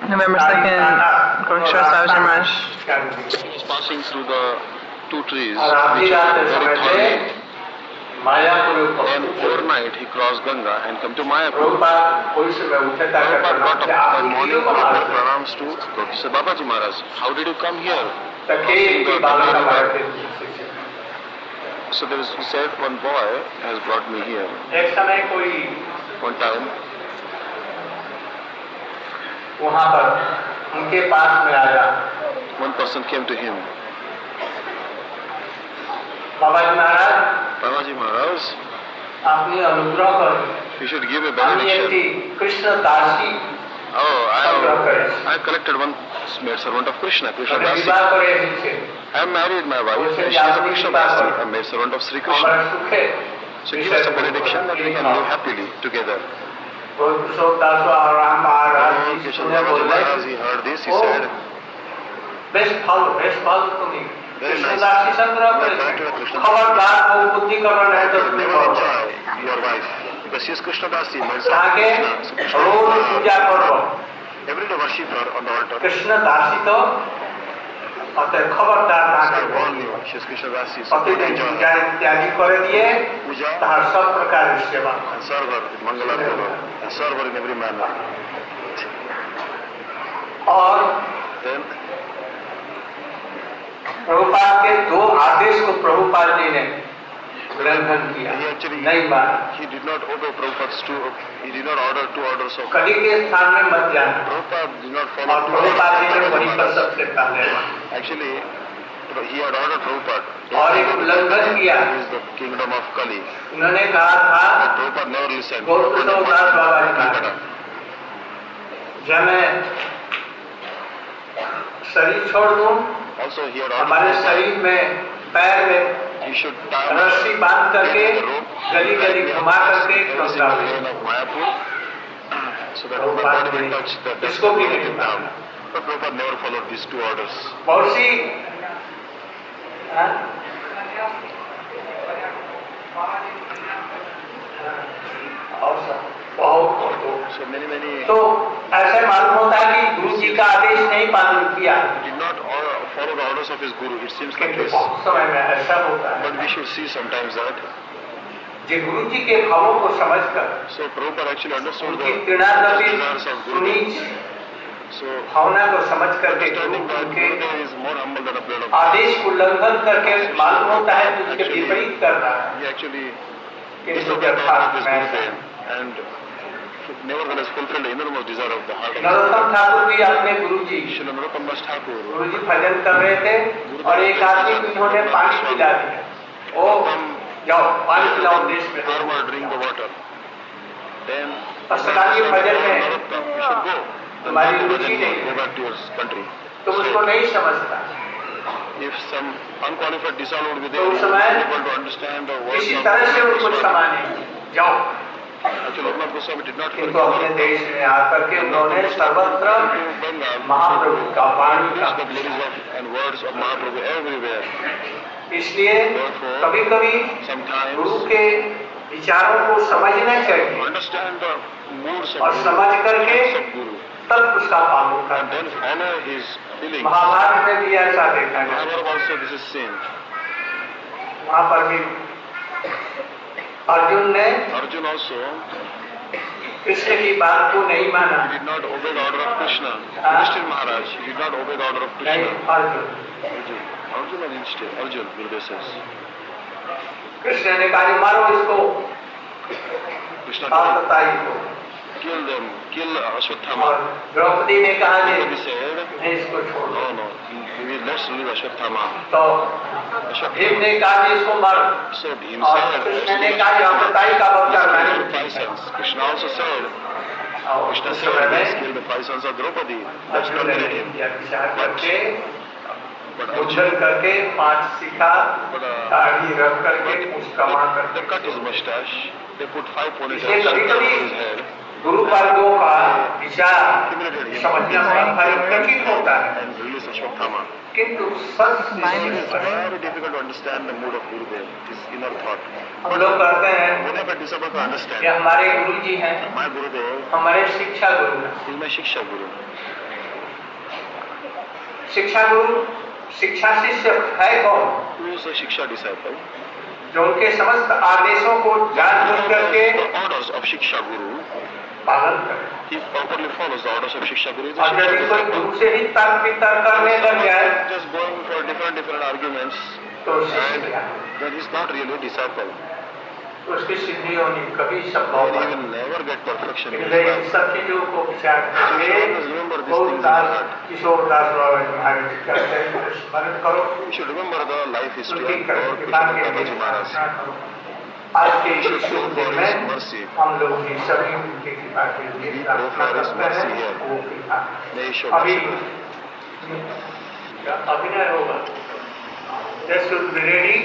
November 2nd, Gorksha Savji Maharaj. He was passing through the two trees, which are very thorny. Then overnight he crossed Ganga and come to Mayapur. Prabhupada got up that morning and offered pranams to God. He said, Babaji Maharaj, how did you come here? So he said, one boy has brought me here. One time, one person came to him. Babaji Maharaj, you should give a benediction. I collected one maid servant of Krishna, Krishna Dasi. I have married my wife, and she is a Krishna Dasi, a maid servant of Sri Krishna. So give us a benediction that we can live happily together. Krishna Maharaj, he heard this, he said, very nice. Never enjoy your wife, because she is Krishna Dasi, means Krishna. Every day worship her on the altar. Krishna Dasi to I warn you, she is Krishna Dasi, so don't enjoy her. Puja and serve her with Mangala and serve her in every manner. Then Prabhupada के दो आदेश को प्रभुपाद जी ने उल्लंघन किया, नहीं माना। He did not obey Prabhupada's he did not order two orders of कली के स्थान में मत जाना। Prabhupada did not follow Prabhupada ji ने वहीं पर सबसे पहले actually he had ordered Prabhupada और एक उल्लंघन किया। He is the kingdom of Kali. उन्होंने कहा था Prabhupada never listened. गौतम दास बाबा जी का जब मैं शरीर छोड़ दूं, also he had हमारे शरीर में पैर में रस्सी बांध करके गली गली घुमा करके इसको भी नहीं down. But Prabhupada never followed these two orders. बहुत सी so many तो ऐसे मालूम होता है कि गुरु जी का आदेश नहीं पालन किया। Did not follow the orders of his guru. It seems like this. समय में ऐसा होता है। But we should see sometimes that. जो गुरु जी के भावों को समझकर So Prabhupada actually understood the तृणादपि desires of Guru. सुनीच So भावना को समझ करके understanding that Gurudev is more humble than a blade of आदेश को उल्लंघन करके मालूम होता है कि उसके विपरीत करना है। He actually disobeyed the order of his Gurudev and nevertheless fulfilled the innermost desire of the heart. Narottam Thakur भी अपने गुरु जी Shri Narottam Das Thakur. गुरु जी भजन कर रहे थे और एक आदमी को इन्होंने पानी पिला दिया। ओ जाओ पानी पिलाओ देश में। Farmer drink the water. Then अस्पताली भजन में Narottam, you should go. तुम्हारी रुचि नहीं, go back to your country. तुम उसको नहीं समझता। If some unqualified disciple would be there, तो उस समय able to understand the words किसी of तरह से उनको समाने जाओ। Actually, Loknath Goswami did not किंतु अपने देश में आकर के उन्होंने सर्वत्र महाप्रभु का वाणी का the glories of and words of Mahaprabhu everywhere. इसलिए कभी कभी गुरु के विचारों को समझना चाहिए Understand the moods और of समझ करके Guru तब उसका पालन and करना। then follow his feelings. Mahabharat में भी ऐसा देखा गया। Mahabharata also this is seen. वहाँ पर भी अर्जुन ने Arjun also कृष्ण की बात को नहीं माना। he did not obey the order of Krishna. Yudhishthir Maharaj he did not obey the order of नहीं Krishna. Arjun Arjun or Yudhishthir? Arjun, Gurudev says. Krishna ने कहा मारो इसको Krishna ताई को kill them, kill Ashwatthama. और द्रौपदी ने कहा He नहीं said, इसको छोड़ दो। no, let's leave Ashwatthama. तो भीम ने कहा इसको मारो So Bhim और said, कृष्ण ने कहा ताई का बच्चा मैंने five sons. Krishna also said, Krishna said, let's kill the five sons of Draupadi. Let's terminate him. विचार करके But उछल करके 5 सिखा दाढ़ी रख करके उसका मार they करके cut his mustache. They put 5 ponytails इसलिए कभी-कभी on his head. गुरु वर्गों का विचार समझना कठिन होता है, And release Ashwatthama. किंतु सच It is very difficult to understand the mood of Gurudev, his inner thought. हम लोग कहते हैं Whenever disciple can कि understand, हमारे गुरु जी हैं, my Gurudev हमारे शिक्षा गुरु हैं, is my Shiksha Guru. शिक्षा गुरु शिक्षा शिष्य है कौन? Who is a Shiksha disciple? जो उनके समस्त आदेशों को जानबूझ करके Orders of Shiksha Guru. पालन करे। He properly follows the orders of Shiksha Guru. और यदि कोई गुरु से ही तर्क वितर्क करने लग जाए, just going for different arguments, तो शिष्य क्या? that is not really a disciple. तो उसकी सिद्धि होनी कभी संभव He नहीं। will never get perfection. इसलिए इन सब चीजों को विचार करके बहुत किशोर दास बाबा जी महाराज जी कहते हैं स्मरण करो। You should remember the life history of उनकी Lord कृपा के Krishna लिए Maharaj. प्रार्थना करो। आज के इस शुभ दिन में हम लोग भी सभी उनकी कृपा के लिए प्रार्थना करते हैं। वो कृपा अभी अभिनय होगा। Just to be ready.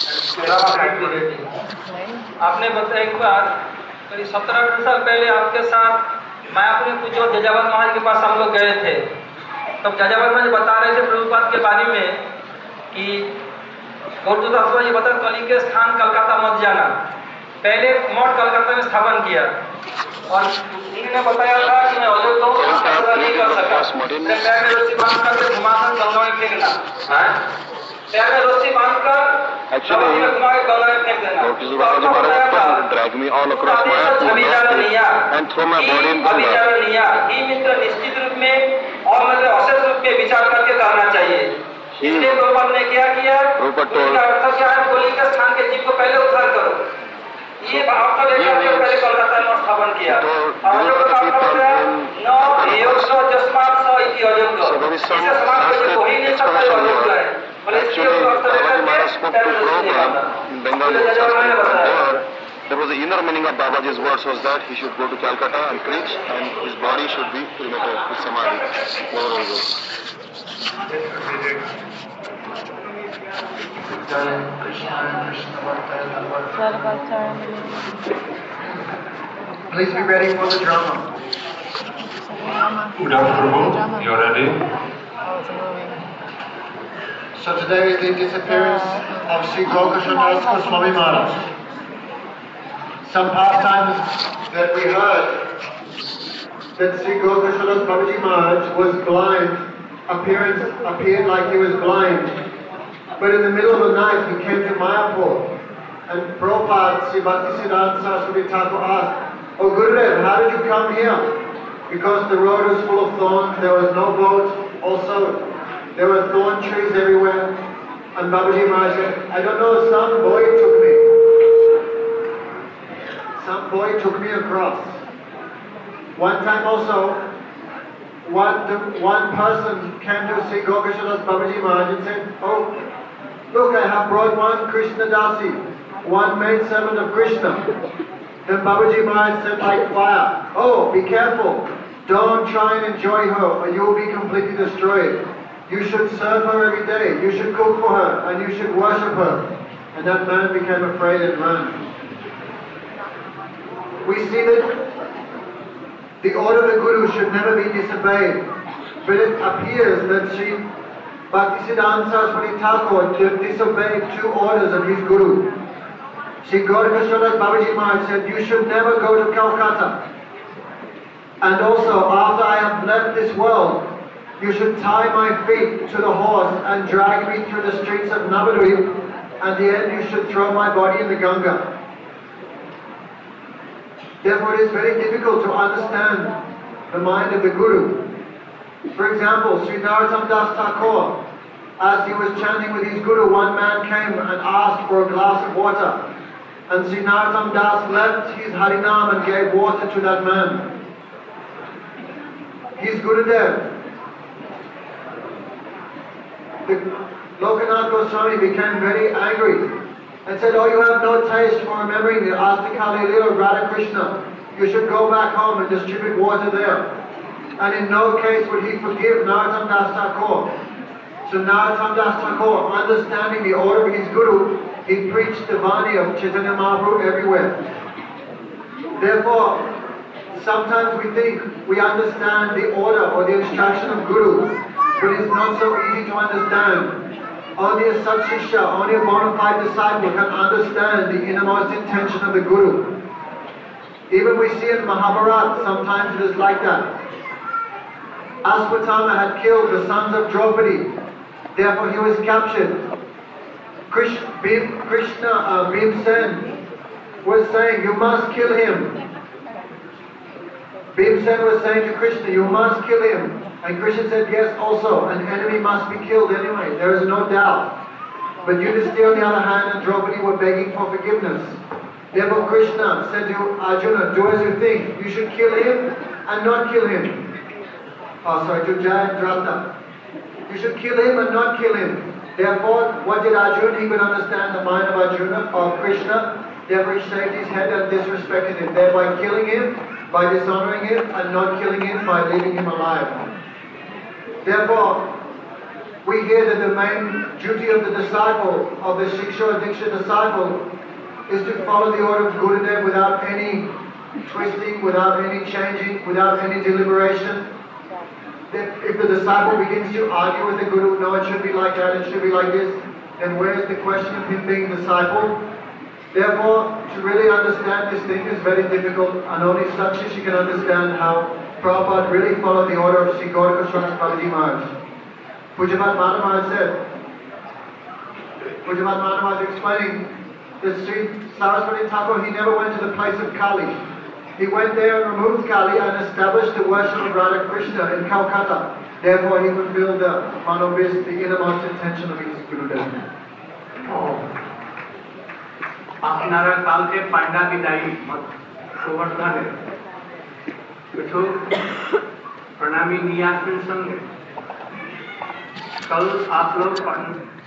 आपने बताया एक बार करीब 17 साल पहले आपके साथ मायापुर में पूज्य जजावत महाराज के पास हम लोग गए थे। तब जजावत महाराज बता रहे थे प्रभुपाद के बारे में कि गौरदास जी बता कली के स्थान कलकत्ता मत जाना, पहले मठ कलकत्ता में स्थापन किया और उन्होंने बताया था कि मैं अयोध्या नहीं कर सका, पैर में रस्सी बांध कर घुमाकर गंगा में फेंकना, पैर में रस्सी बांध कर Actually, drag me all across Mayapur and throw my body in Ganga. ही मित्र निश्चित रूप में और मतलब अशेष रूप में विचार करके करना चाहिए। इसलिए प्रभुपाद ने क्या किया? उसका अर्थ क्या है? कली के स्थान के जीव को पहले उद्धार करो। ये भाव को लेकर के पहले कलकत्ता में स्थापन किया। हम लोग का मतलब है न योग्य जस्मात स इति अयोग्य। इसे समाज में जो ही नहीं सकता है अयोग्य है। Actually, Babaji Maharaj spoke to Prabhupada in Bengali. There was the inner meaning of Babaji's words was that he should go to Calcutta and preach and his body should be cremated with Samadhi. Please be ready for the drama. Good afternoon. You're ready? So today is the disappearance of Sri Gokashanas Goswami Maharaj. Some past times that we heard that Sri Gokashanas Babaji Maharaj was blind, appeared like he was blind, but in the middle of the night he came to Mayapur and Prabhupada Sri Bhaktisiddhanta Saraswati Thakur asked, "Oh Gurudev, how did you come here?" Because the road was full of thorns, there was no boat, also there were thorn trees everywhere, and Babaji Maharaj said, "I don't know, some boy took me. Some boy took me across." One time also, one person came to see Gokashanas Babaji Maharaj and said, "Oh, look, I have brought one Krishna Dasi, one maidservant of Krishna." Then Babaji Maharaj said like fire, "Oh, be careful. Don't try and enjoy her or you will be completely destroyed. You should serve her every day. You should cook for her and you should worship her." And that man became afraid and ran. We see that the order of the Guru should never be disobeyed. But it appears that Sri Bhaktisiddhanta Saraswati Thakur disobeyed two orders of his Guru. Sri Gauranga Babaji Maharaj said, "You should never go to Calcutta. And also, after I have left this world, you should tie my feet to the horse and drag me through the streets of Navadvip, and at the end you should throw my body in the Ganga." Therefore it is very difficult to understand the mind of the Guru. For example, Sri Narottam Das Thakur, as he was chanting with his Guru, one man came and asked for a glass of water. And Sri Narottam Das left his Harinam and gave water to that man. His Gurudev, the Lokanath Goswami, became very angry and said, "Oh, you have no taste for remembering the Astakali Leela of Radha Krishna. You should go back home and distribute water there." And in no case would he forgive Narottam Das Thakur. So Narottam Das Thakur, understanding the order of his Guru, he preached the Vani of Chaitanya Mahaprabhu everywhere. Therefore, sometimes we think we understand the order or the instruction of Guru, but it's not so easy to understand. Only a such Shishya, only a bona fide disciple can understand the innermost intention of the Guru. Even we see in Mahabharata, sometimes it is like that. Ashwatthama had killed the sons of Draupadi. Therefore he was captured. Bhimsen was saying, you must kill him. Bhimsen was saying to Krishna, you must kill him. And Krishna said, yes, also, an enemy must be killed anyway, there is no doubt. But Yudhishthira on the other hand and Draupadi were begging for forgiveness. Therefore Krishna said to Arjuna, do as you think, you should kill him and not kill him. To Jaya and Dratha. You should kill him and not kill him. Therefore, what did Arjuna? He could understand the mind of Arjuna, of Krishna. Therefore he shaved his head and disrespected him, thereby killing him, by dishonoring him, and not killing him by leaving him alive. Therefore, we hear that the main duty of the disciple, of the Shiksha Diksha disciple, is to follow the order of Gurudev without any twisting, without any changing, without any deliberation. If the disciple begins to argue with the Guru, no, it should be like that, it should be like this, then where is the question of him being disciple? Therefore, to really understand this thing is very difficult, and only Sakshi can understand how Prabhupada really followed the order of Sri Gauranga Babaji Maharaj. Pujapat Madhav Maharaj said, Pujapat Madhav Maharaj explaining that Sri Saraswati Thakur, he never went to the place of Kali. He went there and removed Kali and established the worship of Radha Krishna in Calcutta. Therefore he fulfilled the Manobis, the innermost intention of his Gurudev. আপনারা কালকে পান্ডা বিদায়ী গোবর্ধনে কিছু प्रणामी নিয়ে আসবেন সঙ্গে कल आप लोग